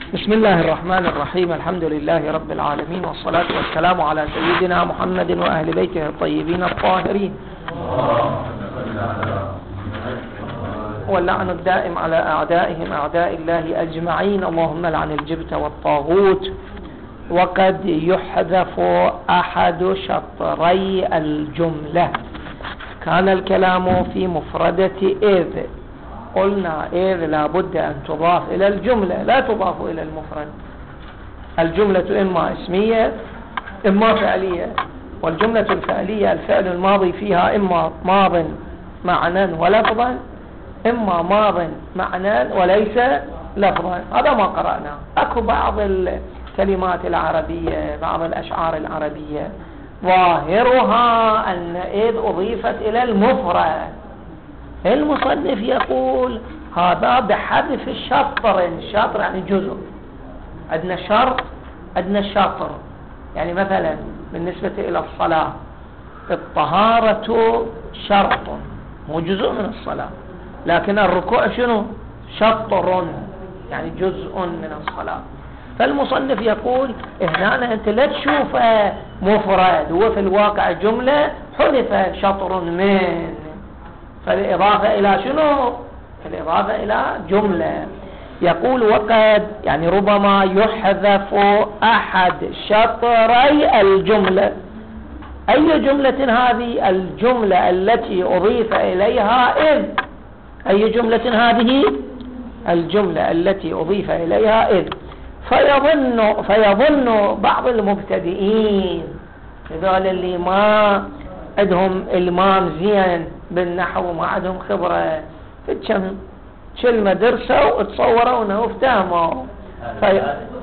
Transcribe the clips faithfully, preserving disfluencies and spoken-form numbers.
بسم الله الرحمن الرحيم. الحمد لله رب العالمين، والصلاة والسلام على سيدنا محمد وأهل بيته الطيبين الطاهرين، واللعن الدائم على أعدائهم أعداء الله أجمعين. اللهم لعن الجبت والطاغوت. وقد يحذف أحد شطري الجملة. كان الكلام في مفردة إذ، قلنا إذ لا بد أن تضاف إلى الجملة، لا تضاف إلى المفرد. الجملة إما اسمية إما فعلية، والجملة الفعلية الفعل الماضي فيها إما ماض معنى ولفظا، إما ماض معنى وليس لفظا. هذا ما قرأنا. أكو بعض الكلمات العربية، بعض الأشعار العربية ظاهرها أن إذ أضيفت إلى المفرد. المصنف يقول هذا بحذف الشطر. الشطر يعني جزء. عندنا شرط، عندنا شطر. يعني مثلا بالنسبة إلى الصلاة، الطهارة شرط مو جزء من الصلاة، لكن الركوع شنو؟ شطر، يعني جزء من الصلاة. فالمصنف يقول هنا أنت لا تشوفه مفرد، هو في الواقع جملة حذف شطر من، فالإضافة إلى شنو؟ الإضافة إلى جملة. يقول وقد يعني ربما يحذف أحد شطري الجملة. أي جملة هذه؟ الجملة التي أضيف إليها إذ. أي جملة هذه؟ الجملة التي أضيف إليها إذ. فيظن فيظن بعض المبتدئين، هذول اللي ما عندهم إلمام زين بالنحو، ما عندهم خبرة، كم كلمة درسوا وتصوروا انه افتهموا، في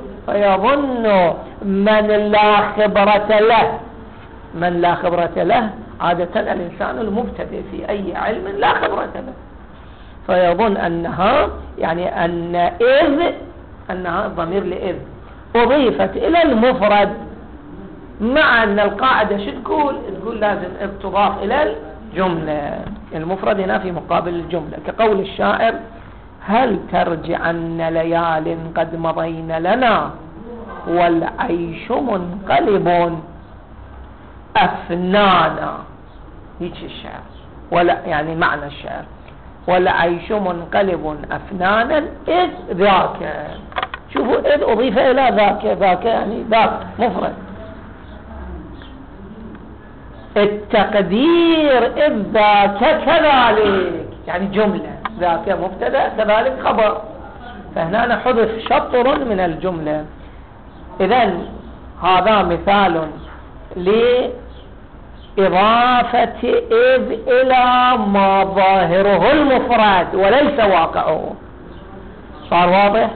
فيظن من لا خبرة له من لا خبرة له عادة الإنسان المبتدئ في أي علم لا خبرة له، فيظن أنها يعني أن إذ أنها ضمير لإذ أضيفت إلى المفرد، مع أن القاعدة شو تقول؟ تقول لازم إذ تضاف إلى الجملة. المفرد هنا في مقابل الجملة، كقول الشاعر: هل ترجعن ليال قد مضين لنا والعيش منقلب أفنانا. هيك الشعر، ولا يعني معنى الشعر: والعيش منقلب أفنانا إذ ذاك. شوفوا، إذ أضيف إلى ذاك، ذاك يعني ذاك مفرد. التقدير إذ ذاك كذلك، يعني جملة، ذاك مبتدأ كذلك خبر، فهنا حذف شطر من الجملة. إذن هذا مثال لإضافة إذ إلى ما ظاهره المفرد وليس واقعه. صار واضح؟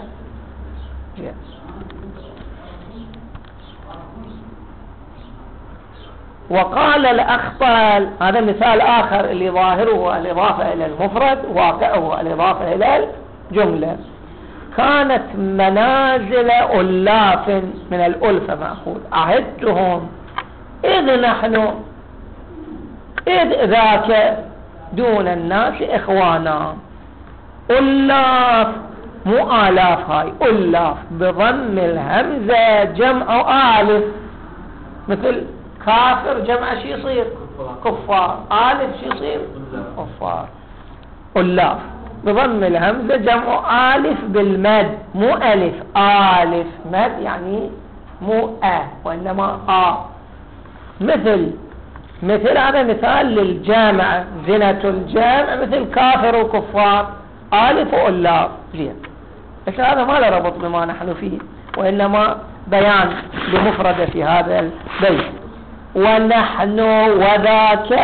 وقال الأخطل، هذا مثال آخر اللي ظاهره الإضافة إلى المفرد، واقعه الإضافة إلى الجملة. كانت منازل ألاف، من الألفة مأخوذ، عهدتهم إذ نحن إذ ذاك دون الناس إخوانا. ألاف مو آلاف، هاي ألاف بضم الهمزة جمع آلف، مثل كافر جمع شي يصير كفار، آلف شي يصير كفار. ألاف بضم الهمزة جمع آلف بالمد، مو ألف، آلف مد يعني مو أ وإنما آ. مثل مثل هذا مثال للجامع، زنة الجامع مثل كافر وكفار، آلف وألاف. زين، بس هذا ما له ربط بما نحن فيه، وإنما بيان لمفردة في هذا البيت. ونحن وذاك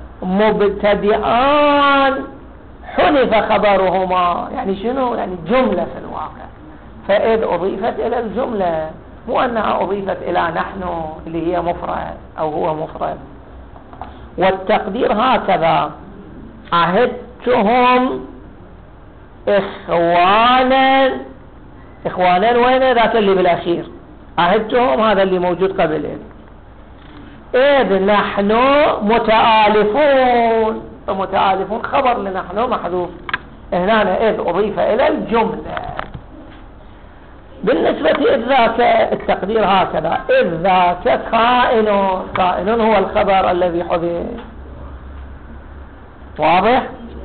مبتدئان حذف خبرهما، يعني شنو؟ يعني جملة في الواقع، فإذ أضيفت إلى الجملة، مو أنها أضيفت إلى نحن اللي هي مفرد أو هو مفرد. والتقدير هكذا: عهدتهم إخوانا. إخوانا وين؟ ذاك اللي بالأخير. عهدتهم هذا اللي موجود قبل إذ. إذ نحن متآلفون، فمتآلفون خبر لنحن محذوف. هنا إذ أضيف إلى الجملة. بالنسبة إذ ذاك التقدير هكذا: إذ ذاك كائن. كائن هو الخبر الذي حذف. واضح؟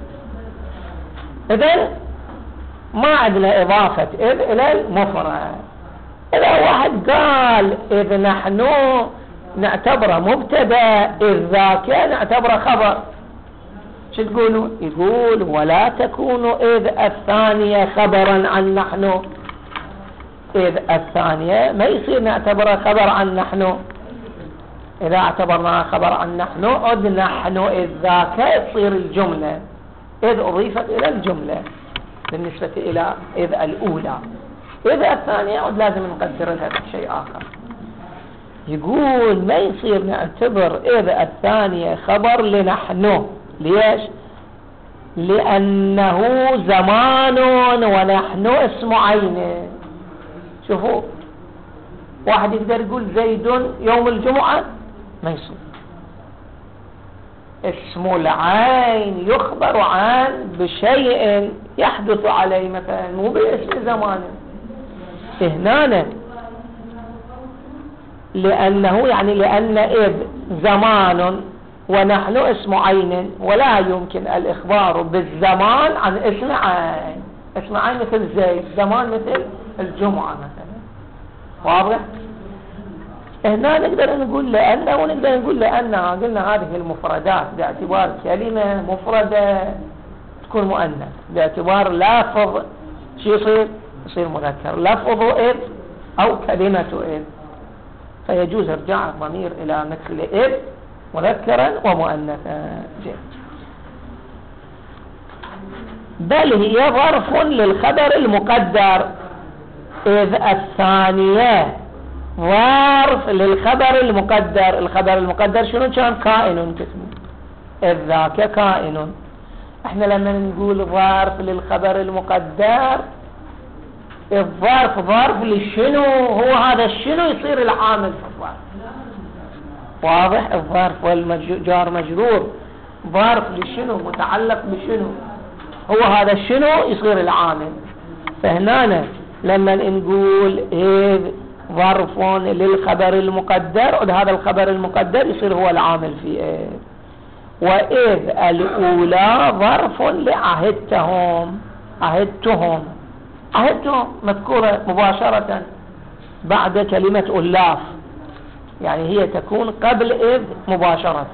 إذن ما عندنا إضافة إذ إلى المفرد. إذا واحد قال إذ نحن نعتبره مبتدا، إذ ذاك نعتبره خبر، شو تقولوا؟ يقول: ولا تكون إذ الثانية خبرا عن نحن. إذ الثانية ما يصير نعتبره خبر عن نحن. إذا اعتبرناها خبر عن نحن عد نحن إذ ذاك تصير الجملة، إذ أضيفت إلى الجملة بالنسبة إلى إذ الأولى. إذ الثانية عد لازم نقدر لها شيء آخر. يقول ما يصير نعتبر إذ الثانية خبر لنحن. ليش؟ لأنه زمان ونحن اسم عين. شوفوا، واحد يقدر يقول زيد يوم الجمعة، ما يصير. اسم العين يخبر عن بشيء يحدث عليه مثلا، مو باسم زمانه. هنا لأنه يعني لأن إذ زمان ونحن اسم عين، ولا يمكن الإخبار بالزمان عن اسم عين. اسم عين مثل زيد، زمان مثل الجمعة مثلا. واضح؟ هنا نقدر نقول لأنه، ونقدر نقول لأنها. قلنا هذه المفردات باعتبار كلمة مفردة تكون مؤنث، باعتبار لفظ شو يصير؟ يصير مذكر. لفظ إذ أو كلمة إذ، فيجوز ارجاع الضمير إلى مثل إذ مذكرا ومؤنثا. بل هي ظرف للخبر المقدر. إذ الثانية ظرف للخبر المقدر. الخبر المقدر شنو كان؟ كائن. كتبه إذ ذاك كائن. احنا لما نقول ظرف للخبر المقدر، الظرف ظرف للشنو؟ هو هذا الشنو يصير العامل في الظرف. واضح؟ الظرف والجار مجرور ظرف للشنو، متعلق بشنو، هو هذا الشنو يصير العامل. فهنا لما نقول إذ ظرف للخبر المقدر، هذا الخبر المقدر يصير هو العامل في إذ. وإذ الأولى ظرف لعهدتهم. عهدتهم عهدتهم مذكورة مباشرة بعد كلمة ألاف، يعني هي تكون قبل إذ مباشرة.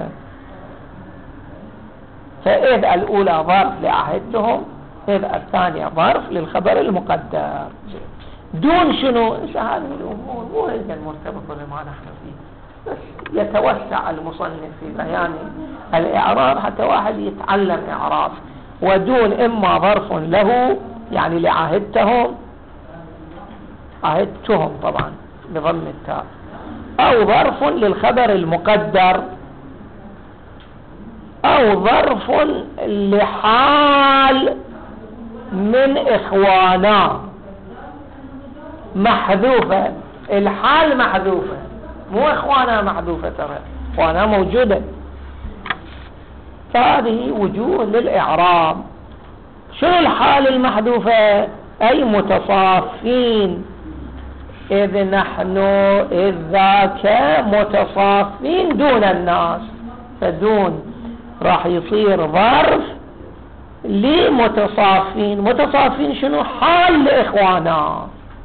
فإذ الأولى ظرف لعهدتهم، إذ الثانية ظرف للخبر المقدر. دون شنو؟ هذه الأمور مو هي المرتبطة بما نحن فيه، بس يتوسع المصنف في بيان الإعراب حتى واحد يتعلم إعراب. ودون إما ظرف له يعني لعهدتهم، عهدتهم طبعا بضم التاء، أو ظرف للخبر المقدر، أو ظرف لحال من إخوانا محذوفة. الحال محذوفة، مو إخوانا محذوفة، ترى إخوانا موجودة. فهذه وجوه للإعراب. شنو الحال المحذوفة؟ أي متصافين. إذ نحن إذ ذاك متصافين دون الناس، فدون راح يصير ظرف لمتصافين. متصافين شنو؟ حال لإخوانا.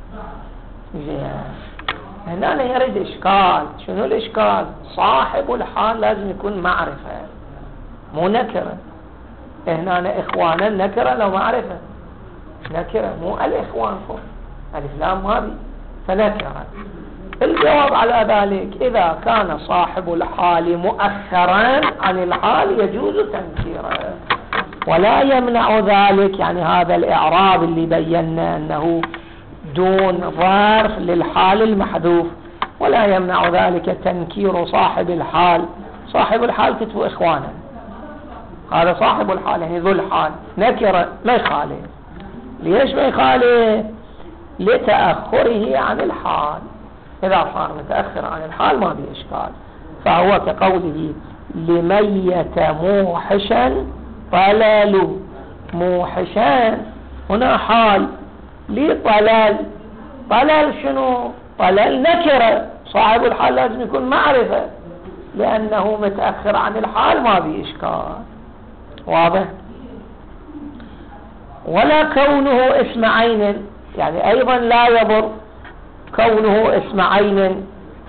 هنا يريد إشكال. شنو الإشكال؟ صاحب الحال لازم يكون معرفة مو نكرة. هنا إخوانا نكرة لو معرفة، نكرة مو الإخوان فوق ألف لام ما بي، فنكرة. الجواب على ذلك إذا كان صاحب الحال مؤخرا عن الحال يجوز تنكيره، ولا يمنع ذلك يعني هذا الإعراب اللي بينا أنه دون ظرف للحال المحذوف، ولا يمنع ذلك تنكير صاحب الحال. صاحب الحال كتبوا إخوانا، هذا صاحب الحال يعني ذو الحال، نكرة ما يخالف. ليش ما يخالف؟ لتأخره عن الحال. إذا صار متأخر عن الحال ما بي إشكال. فهو كقوله لميت موحشا طلال. موحشا هنا حال، لطلال طلل شنو؟ طلل نكرة، صاحب الحال لازم يكون معرفة، لأنه متأخر عن الحال ما بي إشكال. واضح؟ ولا كونه اسم عين، يعني أيضا لا يضر كونه اسم عين.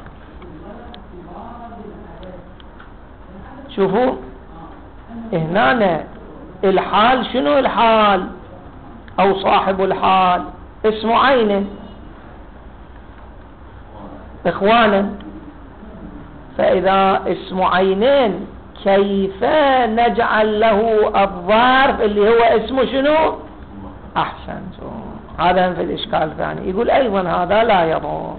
شوفوا هنا الحال شنو؟ الحال أو صاحب الحال اسم عين إخوانا، فإذا اسم عينين كيف نجعل له الظرف اللي هو اسمه شنو؟ أحسنت، هذا في الإشكال الثاني. يقول أيضا هذا لا يضر.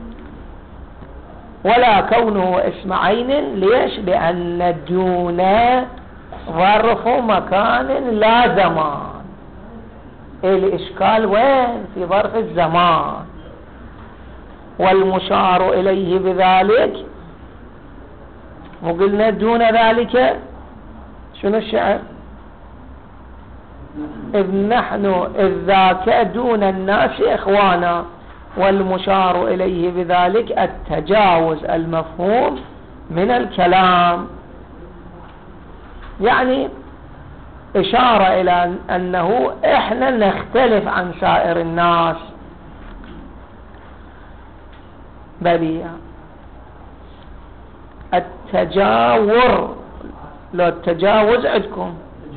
ولا كونه اسم عين، ليش؟ لأن دون ظرف مكان لا زمان. الإشكال وين؟ في ظرف الزمان. والمشار إليه بذلك، وقلنا دون ذلك شنو الشعر؟ إذ نحن إذ ذاك دون الناس إخوانا، والمشار إليه بذلك التجاوز المفهوم من الكلام، يعني إشارة إلى أنه إحنا نختلف عن سائر الناس. بلي التجاور، لو التجاوز عندكم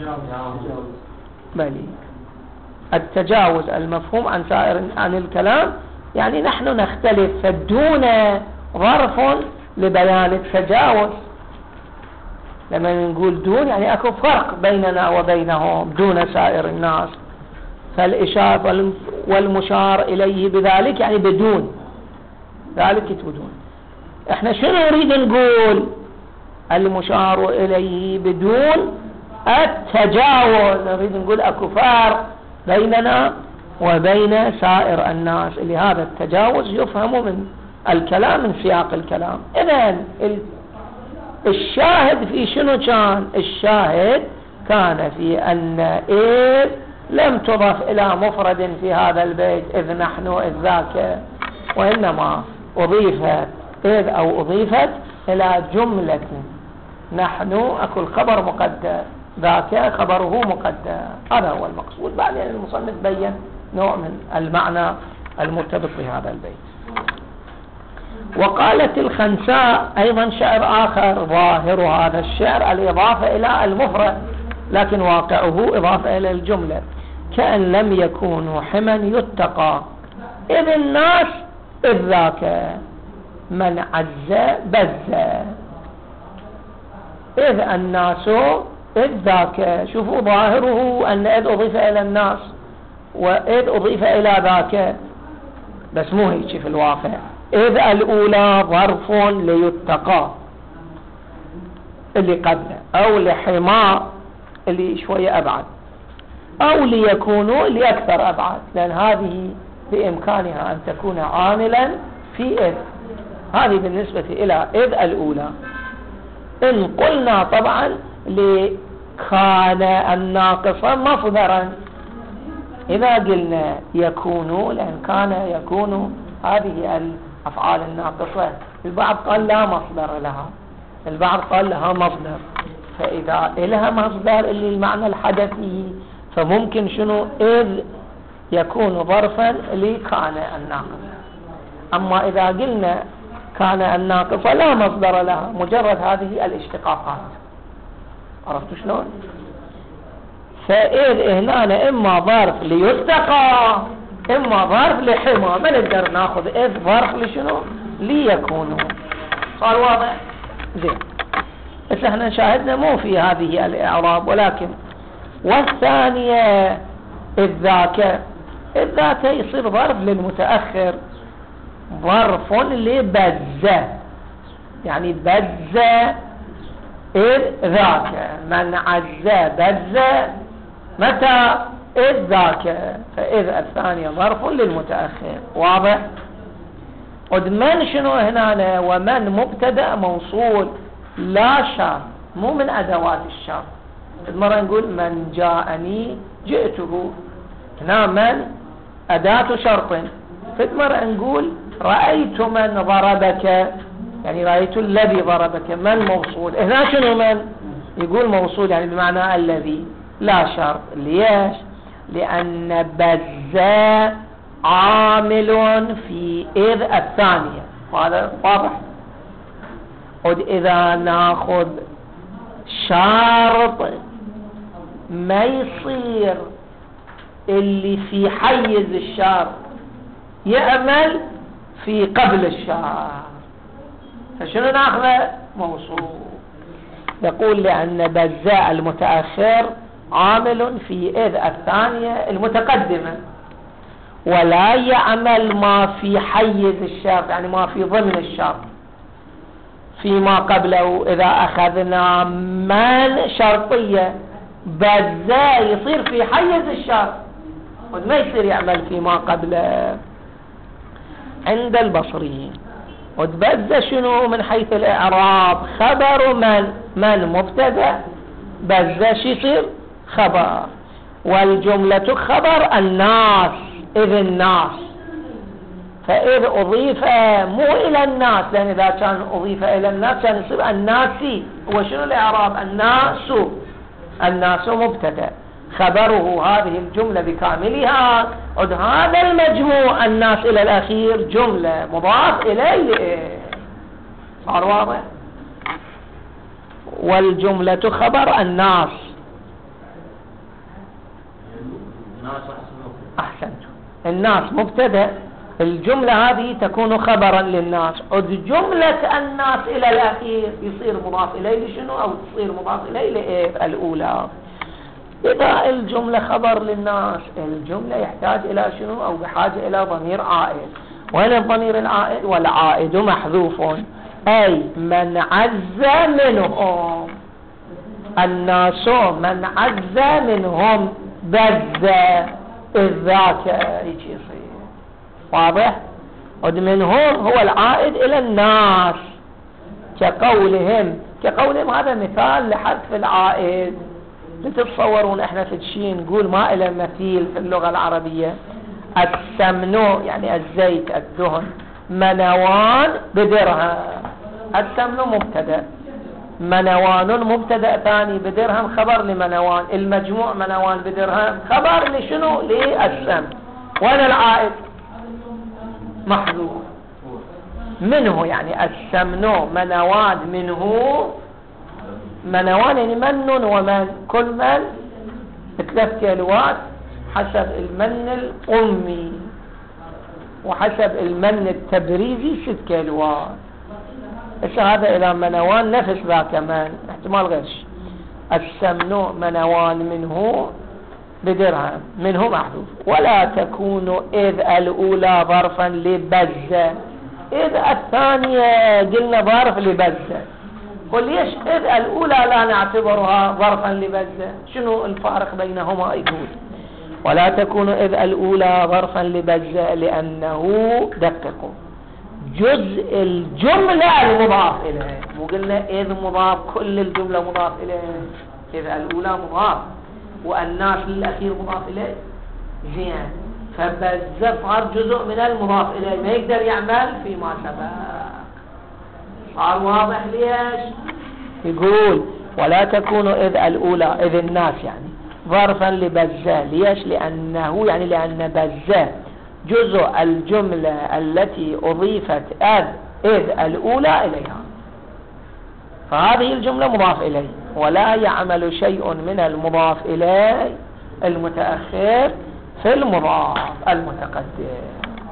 بلي التجاوز المفهوم عن سائر عن الكلام، يعني نحن نختلف، فدون ظرف لبيان التجاوز. لما نقول دون يعني اكو فرق بيننا وبينهم دون سائر الناس، فالإشارة والمشار إليه بذلك يعني بدون ذلك بدون. احنا شنو نريد نقول؟ المشار إليه بدون التجاوز، نريد نقول اكو فرق بيننا وبين سائر الناس، لهذا التجاوز يفهم من الكلام من سياق الكلام. إذن الشاهد في شنو كان؟ الشاهد كان في أن إذ لم تضف إلى مفرد في هذا البيت إذ نحن إذ ذاك، وإنما أضيفت إذ أو أضيفت إلى جملة نحن، أكو الخبر مقدر، ذاك خبره مقدر، هذا هو المقصود. بعدين المصنف بين نوع من المعنى المرتبط بهذا البيت. وقالت الخنساء أيضا شعر آخر، ظاهر هذا الشعر الإضافة إلى المفرد، لكن واقعه إضافة إلى الجملة. كأن لم يكونوا حما يتقى إذ الناس إذ ذاك، من عز بز، إذ الناس إذ ذاك. شوفوا ظاهره أن إذ أضيف إلى الناس وإذ أضيف إلى ذاك، بس مو هيك في الواقع. إذ الأولى ظرف ليتقى اللي قبله، أو لحماء اللي شوية أبعد، أو ليكونوا اللي أكثر أبعد، لأن هذه بإمكانها أن تكون عاملا في إذ. هذه بالنسبة إلى إذ الأولى. إن قلنا طبعا لكان الناقصة مصدرا، إذا قلنا يكونوا لأن كان يكون هذه الأفعال الناقصة، البعض قال لا مصدر لها، البعض قال لها مصدر، فإذا إلها مصدر اللي المعنى الحدثي فممكن شنو؟ إذ يكون ظرفا لكان الناقصة. أما إذا قلنا كان الناقصة لا مصدر لها، مجرد هذه الاشتقاقات. عرفتوا شلون؟ فإذ هنا إما ظرف ليتقى إما ظرف لحما، ما نقدر ناخذ إذ ظرف لشنو؟ ليكونوا. صار واضح؟ زين. بس احنا شاهدنا مو في هذه الإعراب، ولكن والثانية إذ ذاك، إذ ذاك يصير ظرف للمتأخر، ظرف لبز، يعني بز إذ ذاك، من عز بز متى؟ إذ ذاك، فإذ الثانية ظرف للمتأخر. واضح؟ قد من شنو هنا؟ ومن مبتدأ موصول لا شرط، مو من أدوات الشرط. مرة نقول من جاءني جئته، هنا من أداة شرط، فد مرة نقول رأيت من ضربك، يعني رأيت الذي ضربك، من موصول. هنا شنو من؟ يقول موصول يعني بمعنى الذي، لا شرط. ليش؟ لأن بزاء عامل في إذ الثانية، وهذا واضح. إذا ناخذ شرط ما يصير اللي في حيز الشرط يعمل في قبل الشرط، فشنو ناخذه؟ موصول. يقول لأن بزاء المتأخر عامل في إذ الثانية المتقدمة، ولا يعمل ما في حيز الشرط، يعني ما في ضمن الشرط فيما قبله. إذا أخذنا من شرطية بزاء يصير في حيز الشرط وما يصير يعمل فيما قبله. عند البصريين وتبزى شنو من حيث الإعراب؟ خبر من، من مبتدأ، بزى شو يصير؟ خبر. والجملة خبر الناس، إذ الناس، فإذ أضيف مو إلى الناس، لأن إذا كان أضيف إلى الناس كان يصير الناسي. وشنو الإعراب؟ الناس، الناس مبتدأ، خبره هذه الجملة بكاملها. عد هذا المجموع الناس إلى الأخير جملة مضاف إليه. صار واضح؟ والجملة خبر الناس. أحسنت. الناس مبتدأ، الجملة هذه تكون خبرا للناس. عد جملة الناس إلى الأخير يصير مضاف إليه لشنو؟ أو تصير مضاف إليه لإيه؟ الأولى. إذا الجملة خبر للناس، الجملة يحتاج إلى شنو؟ أو بحاجة إلى ضمير عائد. وين الضمير العائد؟ والعائد محذوف، أي من عز منهم. الناس من عز منهم بز إذ ذاك يجي يصير. واضح؟ ود منهم هو العائد إلى الناس، كقولهم كقولهم هذا مثال لحذف العائد. تتصورون احنا في الشيء نقول ما إلى مثيل في اللغة العربية. السمن يعني الزيت الدهن، منوان بدرهم. السمن مبتدأ، منوان مبتدأ ثاني، بدرهم خبر لمنوان. المجموع منوان بدرهم خبر لشنو؟ للسمن. وانا العائد محذوف منه، يعني السمن منوان منه. منوان يعني من ومن، كل من ثلاث كيلوات حسب المن الأمي، وحسب المن التبريزي ست كيلوات. بس هذا إذا منوان نفس ذا كمان احتمال غش. السمن منوان منه بدرهم، منه محذوف. ولا تكون إذ الأولى ظرفا لبزة، إذ الثانية قلنا ظرف لبزة. قل ليش إذ الأولى لا نعتبرها ظرفا لبزة؟ شنو الفارق بينهما؟ يقول ولا تكون إذ الأولى ظرفا لبزة لأنه دققوا جزء الجملة المضاف إليه. مو قلنا إذ مضاف كل الجملة مضاف إليه، إذ الأولى مضاف والناس للأخير مضاف إليه. زين، فبزة صار جزء من المضاف إليه، ما يقدر يعمل فيما سبق. صار واضح ليش؟ يقول ولا تكون إذ الأولى، إذ الناس يعني ظرفا لبزة. ليش؟ لأنه يعني لأن بزة جزء الجملة التي أضيفت إذ إذ الأولى إليها، فهذه الجملة مضاف إليه، ولا يعمل شيء من المضاف إليه المتأخر في المضاف المتقدم.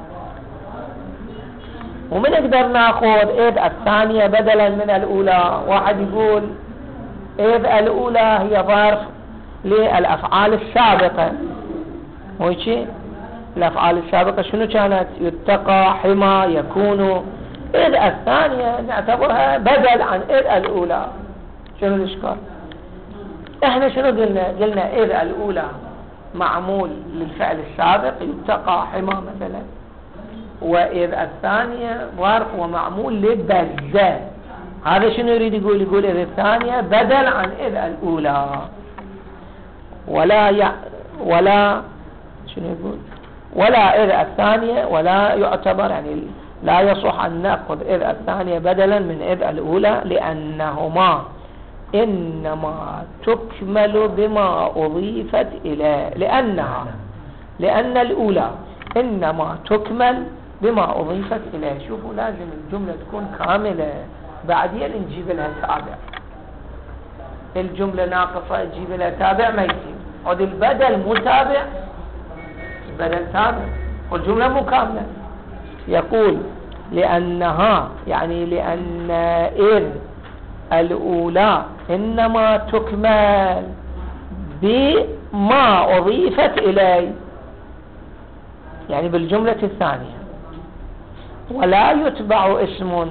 ومن نقدر ناخذ إذ الثانية بدلا من الأولى؟ واحد يقول إذ الأولى هي ظرف للأفعال السابقة، ويشي الأفعال السابقة شنو كانت؟ يتقى، حما، يكون. إذ الثانية نعتبرها بدل عن إذ الأولى. شنو الإشكال؟ احنا شنو قلنا؟ قلنا إذ الأولى معمول للفعل السابق يتقى، حما مثلا، وإذ الثانية ظرف ومعمول لبزة. هذا شنو يريد يقول؟ يقول إذ الثانية بدل عن إذ الأولى. ولا ي... ولا شنو يقول؟ ولا إذ الثانية ولا يعتبر، يعني لا يصح أن نأخذ إذ الثانية بدلا من إذ الأولى، لأنهما إنما تكمل بما أضيفت إليه، لأنها لأن الأولى إنما تكمل بما أضيفت إليه. شوفوا لازم الجملة تكون كاملة، بعدين نجيب لها تابع. الجملة ناقصة تجيب لها تابع ما يصير، عد البدل مو تابع، البدل تابع والجملة مو كاملة. يقول لأنها يعني لأن إذ الأولى إنما تكمل بما أضيفت إليه، يعني بالجملة الثانية، ولا يتبع اسم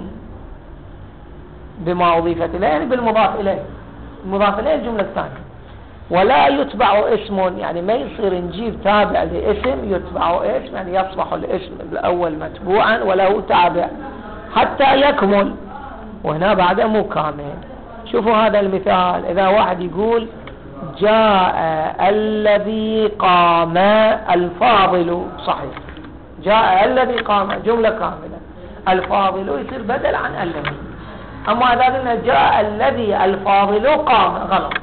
بما أضيفت إليه، يعني بالمضاف إليه، المضاف إليه الجملة الثانية. ولا يتبع اسم يعني ما يصير نجيب تابع لاسم يتبع اسم، يعني يصبح الاسم الأول متبوعا وله تابع حتى يكمل، وهنا بعد مو كامل. شوفوا هذا المثال، إذا واحد يقول جاء الذي قام الفاضل، صحيح، جاء الذي قام جملة كاملة، الفاضل يصير بدل عن الذي. أما إذا قلنا جاء الذي الفاضل قام، غلط.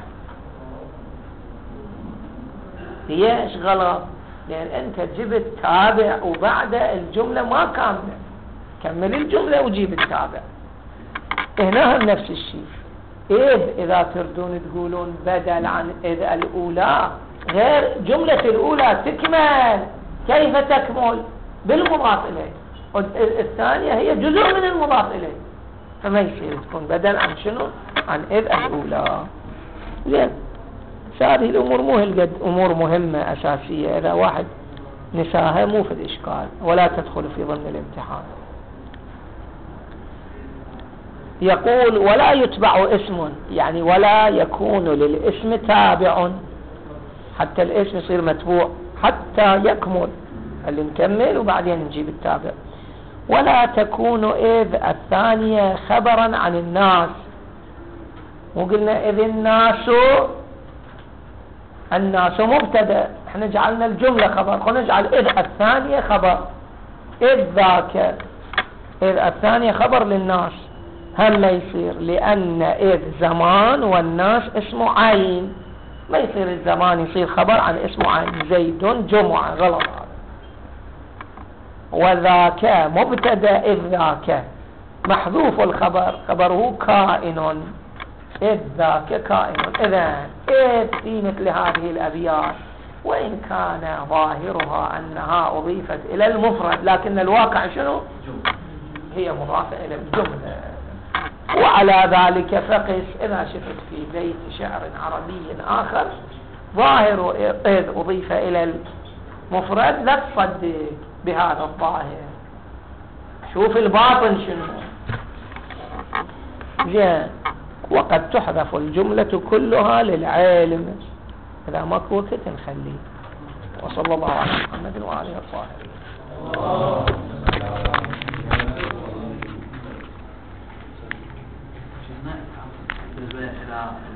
ليش غلط؟ لأن أنت جبت تابع وبعد الجملة ما كاملة، كمل الجملة وجيب التابع. هنا هم نفس الشيء. إذ إذا تردون تقولون بدل عن إذ الأولى، غير جملة الأولى تكمل. كيف تكمل؟ بالمضاف إليه، الثانية هي جزء من المضاف إليه، فما يصير تكون بدل عن شنو؟ عن إذ الأولى. زين، هذه الأمور مو هالقد أمور مهمة أساسية، إذا واحد نساها مو في الإشكال ولا تدخل في ضمن الامتحان. يقول ولا يتبع اسم، يعني ولا يكون للاسم تابع، حتى الاسم يصير متبوع حتى يكمل، اللي نكمل وبعدين نجيب التابع. ولا تكون إذ الثانية خبرا عن الناس، وقلنا إذ الناس الناس مبتدا، احنا جعلنا الجملة خبر، خلينا نجعل إذ الثانية خبر. إذ ذاك، إذ الثانية خبر للناس، هم ما يصير، لأن إذ زمان والناس اسمه عين، ما يصير الزمان يصير خبر عن اسمه عين، زيد جمعة، غلط هذا. وذاك مبتدا، إذ ذاك محذوف الخبر، خبره كائن، إذ ذاك كائن. إذن إذ في مثل هذه الأبيات وإن كان ظاهرها أنها أضيفت إلى المفرد، لكن الواقع شنو؟ هي مضافة إلى الجملة. وعلى ذلك فقس، إذا شفت في بيت شعر عربي آخر ظاهر إذ أضيف إلى المفرد لا تصدق بهذا الظاهر، شوف الباطن شنو. زين، وقد تحذف الجملة كلها للعلم، إذا ماكو وقت نخليه. وصلى الله على محمد وآله الطاهرين.